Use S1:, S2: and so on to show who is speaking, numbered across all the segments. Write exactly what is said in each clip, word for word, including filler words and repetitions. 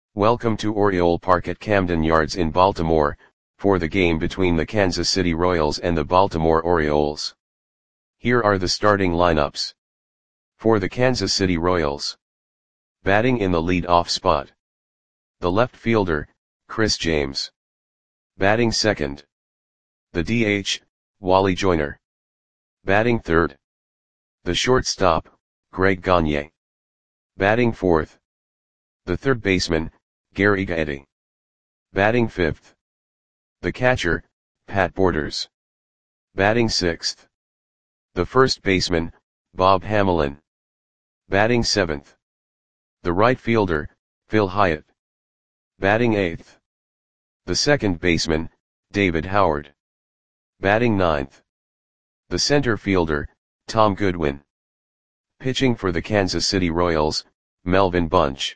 S1: Welcome to Oriole Park at Camden Yards in Baltimore, for the game between the Kansas City Royals and the Baltimore Orioles. Here are the starting lineups. For the Kansas City Royals. Batting in the lead-off spot. The left fielder, Chris James. Batting second. The D H, Wally Joyner. Batting third. The shortstop, Greg Gagne. Batting fourth. The third baseman, Gary Gaetti. Batting fifth. The catcher, Pat Borders. Batting sixth. The first baseman, Bob Hamelin. Batting seventh. The right fielder, Phil Hyatt. Batting eighth. The second baseman, David Howard. Batting ninth. The center fielder, Tom Goodwin. Pitching for the Kansas City Royals, Melvin Bunch.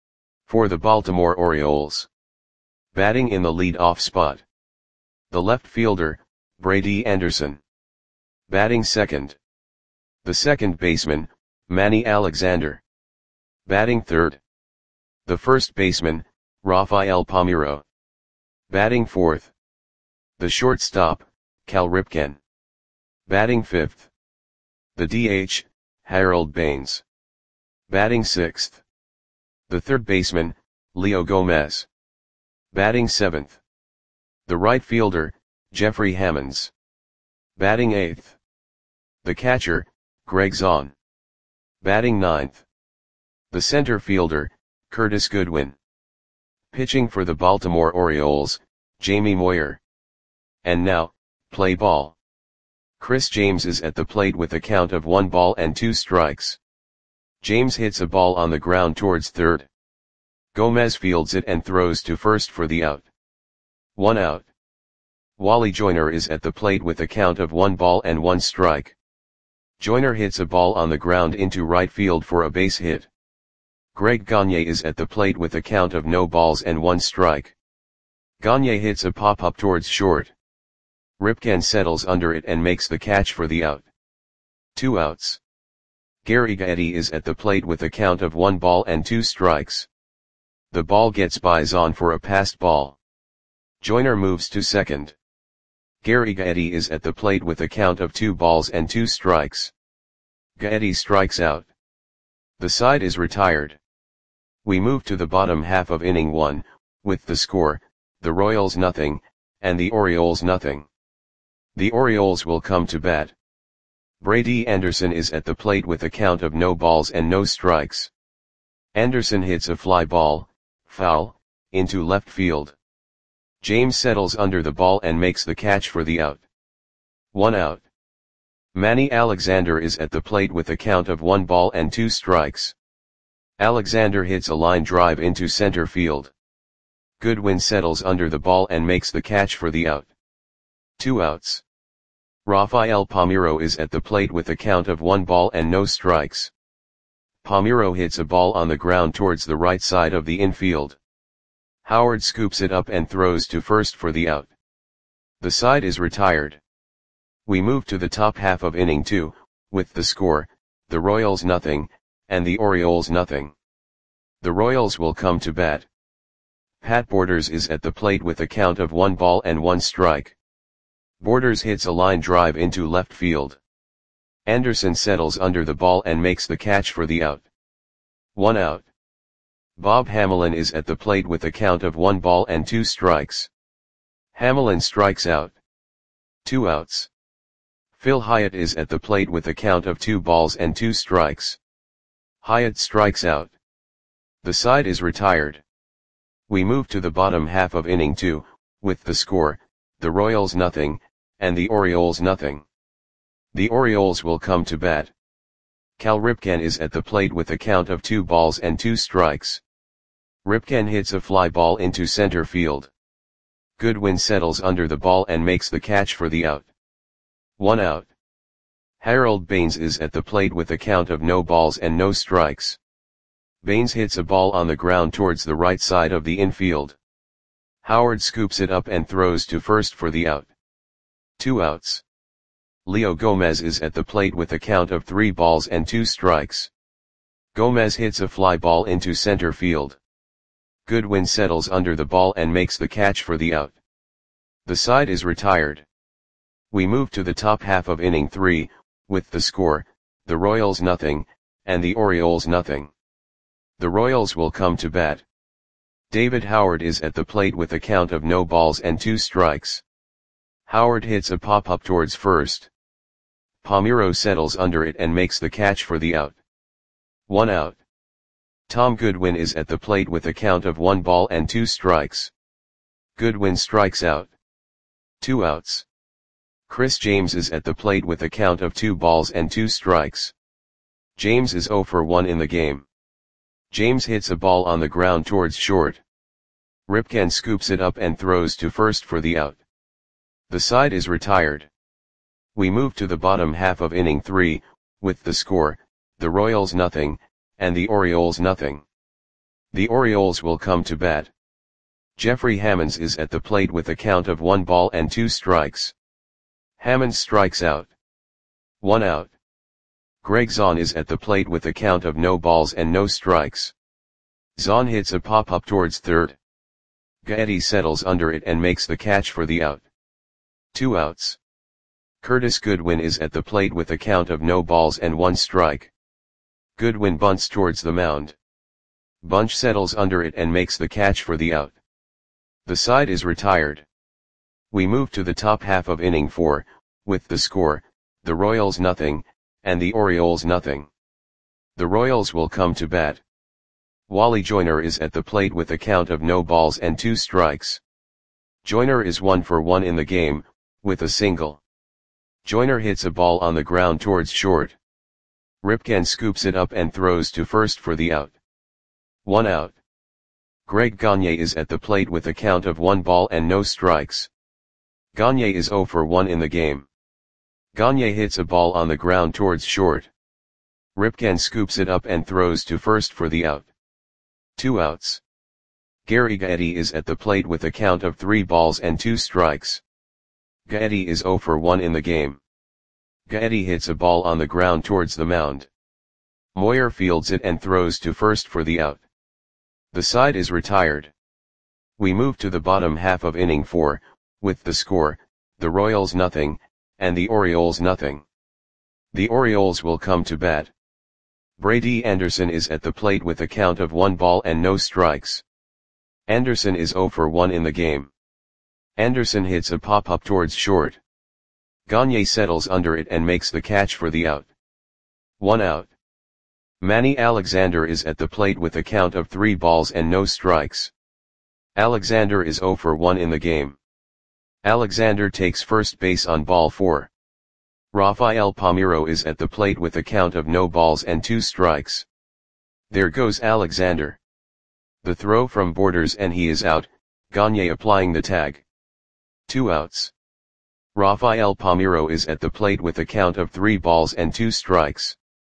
S1: For the Baltimore Orioles. Batting in the lead-off spot. The left fielder, Brady Anderson. Batting second. The second baseman, Manny Alexander. Batting third. The first baseman, Rafael Palmeiro. Batting fourth. The shortstop, Cal Ripken. Batting fifth. The D H, Harold Baines. Batting sixth. The third baseman, Leo Gomez. Batting seventh. The right fielder, Jeffrey Hammonds. Batting eighth. The catcher, Greg Zahn. Batting ninth. The center fielder, Curtis Goodwin. Pitching for the Baltimore Orioles, Jamie Moyer. And now, play ball. Chris James is at the plate with a count of one ball and two strikes. James hits a ball on the ground towards third. Gomez fields it and throws to first for the out. One out. Wally Joyner is at the plate with a count of one ball and one strike. Joyner hits a ball on the ground into right field for a base hit. Greg Gagne is at the plate with a count of no balls and one strike. Gagne hits a pop-up towards short. Ripken settles under it and makes the catch for the out. Two outs. Gary Gaetti is at the plate with a count of one ball and two strikes. The ball gets by Zahn for a passed ball. Joyner moves to second. Gary Gaetti is at the plate with a count of two balls and two strikes. Gaetti strikes out. The side is retired. We move to the bottom half of inning one, with the score, the Royals nothing, and the Orioles nothing. The Orioles will come to bat. Brady Anderson is at the plate with a count of no balls and no strikes. Anderson hits a fly ball, foul, into left field. James settles under the ball and makes the catch for the out. One out. Manny Alexander is at the plate with a count of one ball and two strikes. Alexander hits a line drive into center field. Goodwin settles under the ball and makes the catch for the out. Two outs. Rafael Palmeiro is at the plate with a count of one ball and no strikes. Palmeiro hits a ball on the ground towards the right side of the infield. Howard scoops it up and throws to first for the out. The side is retired. We move to the top half of inning two, with the score, the Royals nothing, and the Orioles nothing. The Royals will come to bat. Pat Borders is at the plate with a count of one ball and one strike. Borders hits a line drive into left field. Anderson settles under the ball and makes the catch for the out. One out. Bob Hamelin is at the plate with a count of one ball and two strikes. Hamelin strikes out. Two outs. Phil Hyatt is at the plate with a count of two balls and two strikes. Hyatt strikes out. The side is retired. We move to the bottom half of inning two, with the score, the Royals nothing, and the Orioles nothing. The Orioles will come to bat. Cal Ripken is at the plate with a count of two balls and two strikes. Ripken hits a fly ball into center field. Goodwin settles under the ball and makes the catch for the out. One out. Harold Baines is at the plate with a count of no balls and no strikes. Baines hits a ball on the ground towards the right side of the infield. Howard scoops it up and throws to first for the out. Two outs. Leo Gomez is at the plate with a count of three balls and two strikes. Gomez hits a fly ball into center field. Goodwin settles under the ball and makes the catch for the out. The side is retired. We move to the top half of inning three, with the score, the Royals nothing, and the Orioles nothing. The Royals will come to bat. David Howard is at the plate with a count of no balls and two strikes. Howard hits a pop-up towards first. Palmeiro settles under it and makes the catch for the out. One out. Tom Goodwin is at the plate with a count of one ball and two strikes. Goodwin strikes out. Two outs. Chris James is at the plate with a count of two balls and two strikes. James is oh for one in the game. James hits a ball on the ground towards short. Ripken scoops it up and throws to first for the out. The side is retired. We move to the bottom half of inning three, with the score, the Royals nothing, and the Orioles nothing. The Orioles will come to bat. Jeffrey Hammonds is at the plate with a count of one ball and two strikes. Hammonds strikes out. One out. Greg Zahn is at the plate with a count of no balls and no strikes. Zahn hits a pop-up towards third. Gaetti settles under it and makes the catch for the out. Two outs. Curtis Goodwin is at the plate with a count of no balls and one strike. Goodwin bunts towards the mound. Bunch settles under it and makes the catch for the out. The side is retired. We move to the top half of inning four, with the score, the Royals nothing, and the Orioles nothing. The Royals will come to bat. Wally Joyner is at the plate with a count of no balls and two strikes. Joyner is one for one in the game, with a single. Joyner hits a ball on the ground towards short. Ripken scoops it up and throws to first for the out. One out. Greg Gagne is at the plate with a count of one ball and no strikes. Gagne is oh for one in the game. Gagne hits a ball on the ground towards short. Ripken scoops it up and throws to first for the out. Two outs. Gary Gaetti is at the plate with a count of three balls and two strikes. Gaetti is oh for one in the game. Gaetti hits a ball on the ground towards the mound. Moyer fields it and throws to first for the out. The side is retired. We move to the bottom half of inning four, with the score, the Royals nothing, and the Orioles nothing. The Orioles will come to bat. Brady Anderson is at the plate with a count of one ball and no strikes. Anderson is oh for one in the game. Anderson hits a pop-up towards short. Gagne settles under it and makes the catch for the out. One out. Manny Alexander is at the plate with a count of three balls and no strikes. Alexander is oh for one in the game. Alexander takes first base on ball four. Rafael Palmeiro is at the plate with a count of no balls and two strikes. There goes Alexander. The throw from Borders and he is out, Gagne applying the tag. Two outs. Rafael Palmeiro is at the plate with a count of three balls and two strikes.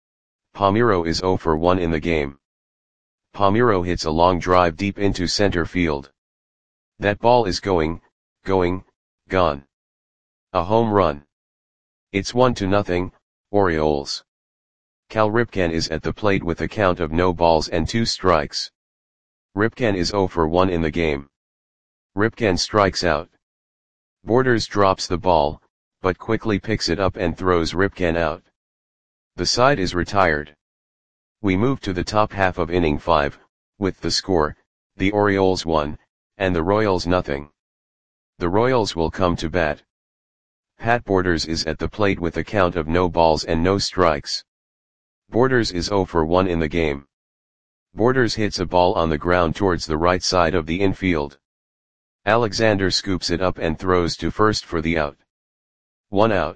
S1: Palmeiro is oh for one in the game. Palmeiro hits a long drive deep into center field. That ball is going, going, gone. A home run. It's one to nothing, Orioles. Cal Ripken is at the plate with a count of no balls and two strikes. Ripken is oh for one in the game. Ripken strikes out. Borders drops the ball, but quickly picks it up and throws Ripken out. The side is retired. We move to the top half of inning five, with the score, the Orioles one, and the Royals nothing. The Royals will come to bat. Pat Borders is at the plate with a count of no balls and no strikes. Borders is oh for one in the game. Borders hits a ball on the ground towards the right side of the infield. Alexander scoops it up and throws to first for the out. One out.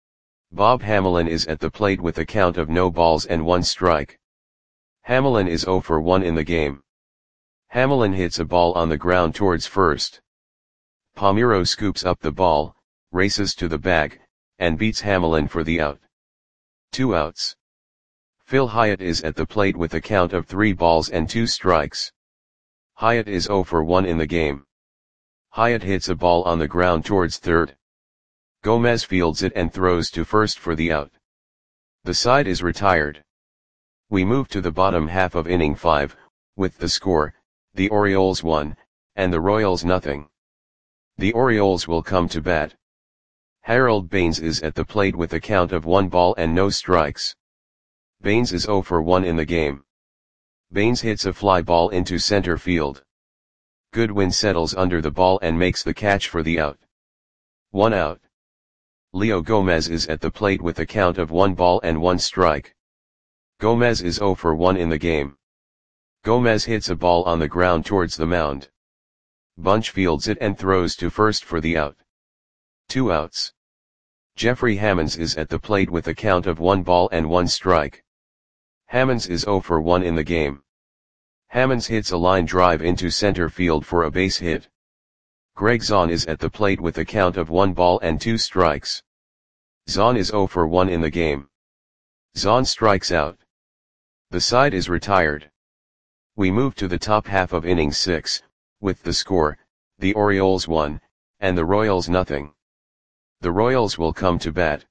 S1: Bob Hamelin is at the plate with a count of no balls and one strike. Hamelin is oh for one in the game. Hamelin hits a ball on the ground towards first. Palmeiro scoops up the ball, races to the bag, and beats Hamelin for the out. Two outs. Phil Hyatt is at the plate with a count of three balls and two strikes. Hyatt is oh for one in the game. Hyatt hits a ball on the ground towards third. Gomez fields it and throws to first for the out. The side is retired. We move to the bottom half of inning five, with the score, the Orioles one, and the Royals nothing. The Orioles will come to bat. Harold Baines is at the plate with a count of one ball and no strikes. Baines is oh for one in the game. Baines hits a fly ball into center field. Goodwin settles under the ball and makes the catch for the out. One out. Leo Gomez is at the plate with a count of one ball and one strike. Gomez is oh for one in the game. Gomez hits a ball on the ground towards the mound. Bunch fields it and throws to first for the out. Two outs. Jeffrey Hammonds is at the plate with a count of one ball and one strike. Hammonds is oh for one in the game. Hammonds hits a line drive into center field for a base hit. Greg Zahn is at the plate with a count of one ball and two strikes. Zahn is oh for one in the game. Zahn strikes out. The side is retired. We move to the top half of inning six, with the score, the Orioles one, and the Royals nothing. The Royals will come to bat.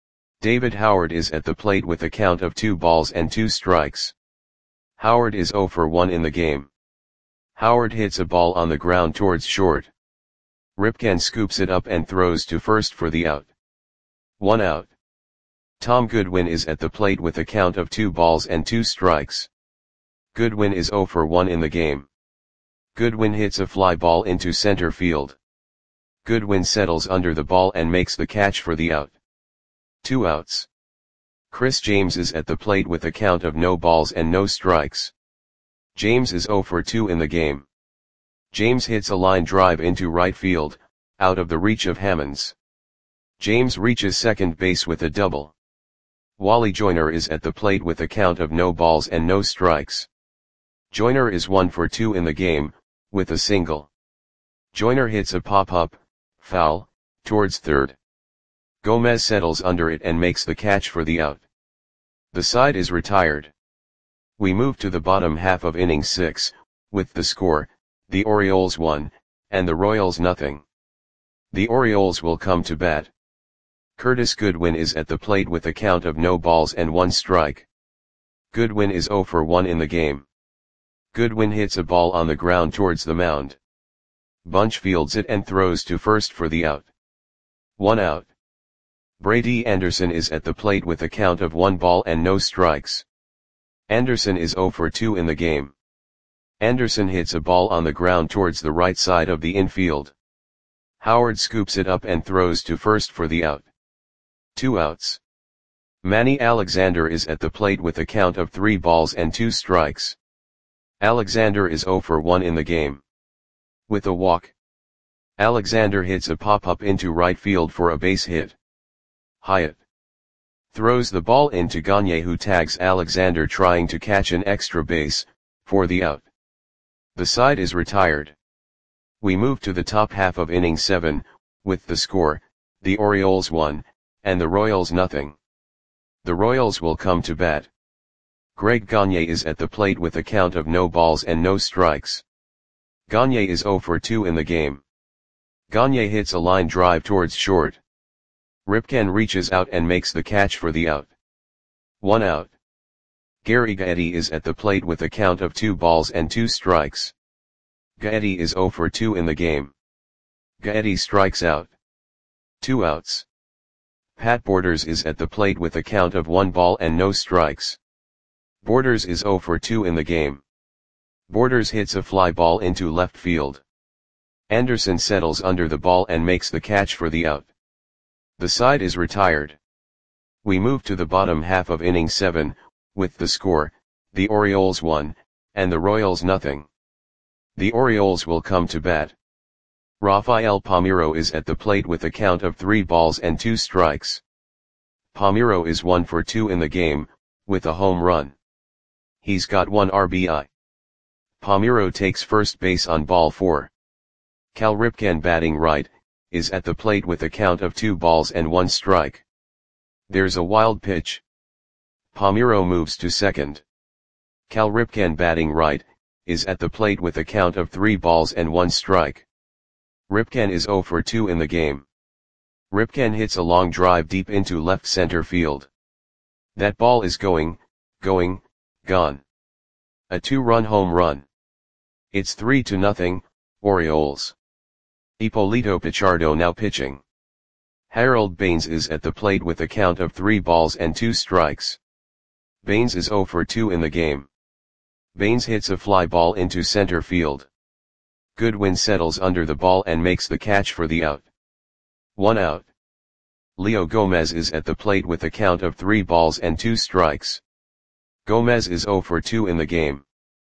S1: David Howard is at the plate with a count of two balls and two strikes. Howard is oh for one in the game. Howard hits a ball on the ground towards short. Ripken scoops it up and throws to first for the out. One out. Tom Goodwin is at the plate with a count of two balls and two strikes. Goodwin is oh for one in the game. Goodwin hits a fly ball into center field. Goodwin settles under the ball and makes the catch for the out. Two outs. Chris James is at the plate with a count of no balls and no strikes. James is oh for two in the game. James hits a line drive into right field, out of the reach of Hammonds. James reaches second base with a double. Wally Joyner is at the plate with a count of no balls and no strikes. Joyner is one for two in the game, with a single. Joyner hits a pop-up, foul, towards third. Gomez settles under it and makes the catch for the out. The side is retired. We move to the bottom half of inning six, with the score, the Orioles one, and the Royals nothing. The Orioles will come to bat. Curtis Goodwin is at the plate with a count of no balls and one strike. Goodwin is oh for one in the game. Goodwin hits a ball on the ground towards the mound. Bunch fields it and throws to first for the out. One out. Brady Anderson is at the plate with a count of one ball and no strikes. Anderson is oh for two in the game. Anderson hits a ball on the ground towards the right side of the infield. Howard scoops it up and throws to first for the out. Two outs. Manny Alexander is at the plate with a count of three balls and two strikes. Alexander is oh for one in the game. With a walk. Alexander hits a pop-up into right field for a base hit. Hyatt throws the ball into Gagne, who tags Alexander trying to catch an extra base, for the out. The side is retired. We move to the top half of inning seven, with the score, the Orioles one, and the Royals nothing. The Royals will come to bat. Greg Gagne is at the plate with a count of no balls and no strikes. Gagne is oh for two in the game. Gagne hits a line drive towards short. Ripken reaches out and makes the catch for the out. One out. Gary Gaetti is at the plate with a count of two balls and two strikes. Gaetti is oh for two in the game. Gaetti strikes out. Two outs. Pat Borders is at the plate with a count of one ball and no strikes. Borders is oh for two in the game. Borders hits a fly ball into left field. Anderson settles under the ball and makes the catch for the out. The side is retired. We move to the bottom half of inning seven, with the score, the Orioles one, and the Royals nothing. The Orioles will come to bat. Rafael Palmeiro is at the plate with a count of three balls and two strikes. Palmeiro is one for two in the game, with a home run. He's got one R B I. Palmeiro takes first base on ball four. Cal Ripken, batting right, is at the plate with a count of two balls and one strike. There's a wild pitch. Palmeiro moves to second. Cal Ripken, batting right, is at the plate with a count of three balls and one strike. Ripken is oh for two in the game. Ripken hits a long drive deep into left center field. That ball is going, going, gone. A two-run home run. It's three to nothing, Orioles. Ippolito Pichardo now pitching. Harold Baines is at the plate with a count of three balls and two strikes. Baines is oh for two in the game. Baines hits a fly ball into center field. Goodwin settles under the ball and makes the catch for the out. One out. Leo Gomez is at the plate with a count of three balls and two strikes. Gomez is oh for two in the game.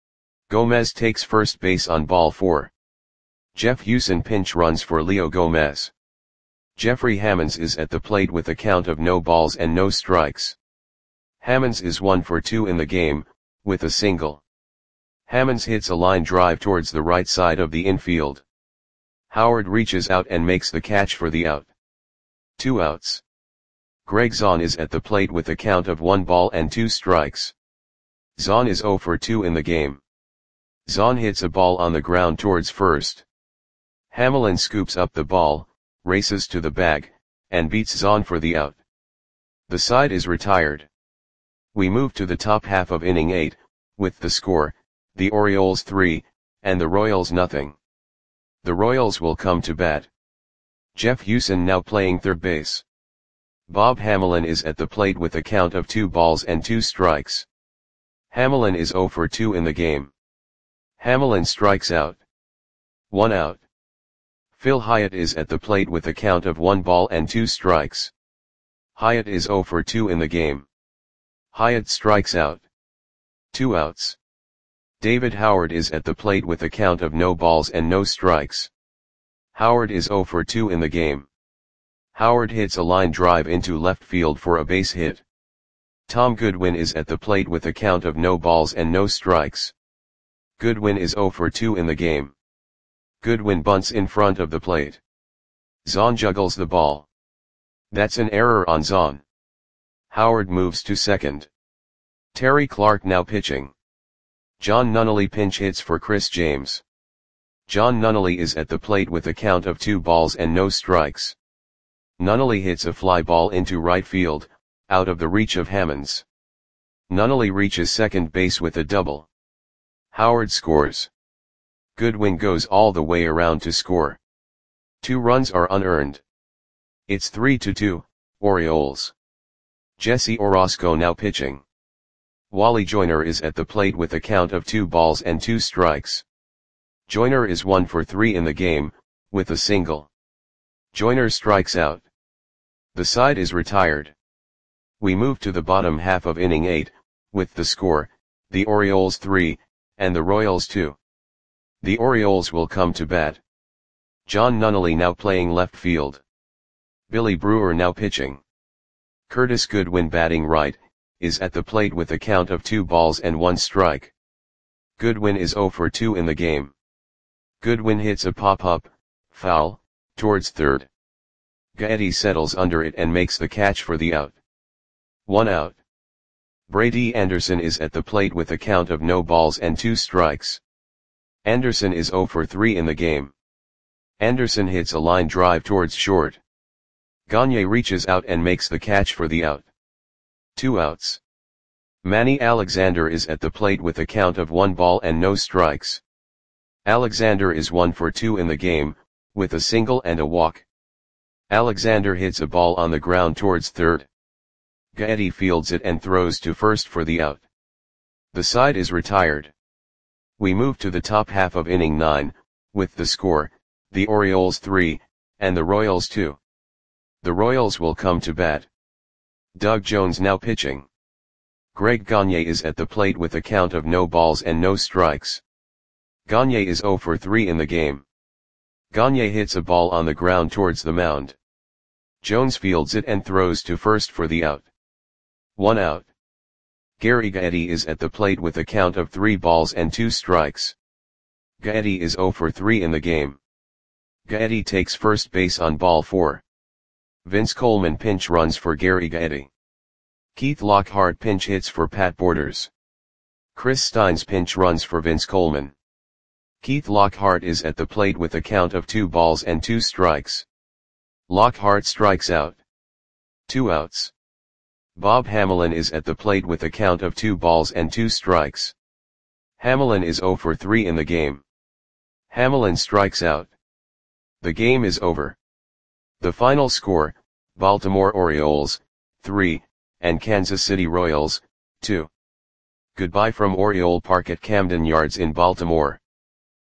S1: Gomez takes first base on ball four. Jeff Hewson pinch runs for Leo Gomez. Jeffrey Hammonds is at the plate with a count of no balls and no strikes. Hammonds is one for two in the game, with a single. Hammonds hits a line drive towards the right side of the infield. Howard reaches out and makes the catch for the out. Two outs. Greg Zahn is at the plate with a count of one ball and two strikes. Zahn is oh for two in the game. Zahn hits a ball on the ground towards first. Hamelin scoops up the ball, races to the bag, and beats Zahn for the out. The side is retired. We move to the top half of inning eight, with the score, the Orioles three, and the Royals nothing. The Royals will come to bat. Jeff Hewson now playing third base. Bob Hamelin is at the plate with a count of two balls and two strikes. Hamelin is oh for two in the game. Hamelin strikes out. One out. Phil Hyatt is at the plate with a count of one ball and two strikes. Hyatt is oh for two in the game. Hyatt strikes out. Two outs. David Howard is at the plate with a count of no balls and no strikes. Howard is oh for two in the game. Howard hits a line drive into left field for a base hit. Tom Goodwin is at the plate with a count of no balls and no strikes. Goodwin is oh for two in the game. Goodwin bunts in front of the plate. Zahn juggles the ball. That's an error on Zahn. Howard moves to second. Terry Clark now pitching. John Nunnally pinch hits for Chris James. John Nunnally is at the plate with a count of two balls and no strikes. Nunnally hits a fly ball into right field, out of the reach of Hammonds. Nunnally reaches second base with a double. Howard scores. Goodwin goes all the way around to score. Two runs are unearned. It's three to two, Orioles. Jesse Orosco now pitching. Wally Joyner is at the plate with a count of two balls and two strikes. Joyner is one for three in the game, with a single. Joyner strikes out. The side is retired. We move to the bottom half of inning eight, with the score, the Orioles three, and the Royals two. The Orioles will come to bat. John Nunnally now playing left field. Billy Brewer now pitching. Curtis Goodwin batting right, is at the plate with a count of two balls and one strike. Goodwin is oh for two in the game. Goodwin hits a pop-up, foul, towards third. Gaetti settles under it and makes the catch for the out. One out. Brady Anderson is at the plate with a count of no balls and two strikes. Anderson is oh for three in the game. Anderson hits a line drive towards short. Gagne reaches out and makes the catch for the out. Two outs. Manny Alexander is at the plate with a count of one ball and no strikes. Alexander is one for two in the game, with a single and a walk. Alexander hits a ball on the ground towards third. Gaetti fields it and throws to first for the out. The side is retired. We move to the top half of inning nine, with the score, the Orioles three, and the Royals two. The Royals will come to bat. Doug Jones now pitching. Greg Gagne is at the plate with a count of no balls and no strikes. Gagne is oh for three in the game. Gagne hits a ball on the ground towards the mound. Jones fields it and throws to first for the out. One out. Gary Gaetti is at the plate with a count of three balls and two strikes. Gaetti is oh for three in the game. Gaetti takes first base on ball four. Vince Coleman pinch runs for Gary Gaetti. Keith Lockhart pinch hits for Pat Borders. Chris Steins pinch runs for Vince Coleman. Keith Lockhart is at the plate with a count of two balls and two strikes. Lockhart strikes out. Two outs. Bob Hamelin is at the plate with a count of two balls and two strikes. Hamelin is oh for three in the game. Hamlin strikes out. The game is over. The final score, Baltimore Orioles, three, and Kansas City Royals, two. Goodbye from Oriole Park at Camden Yards in Baltimore.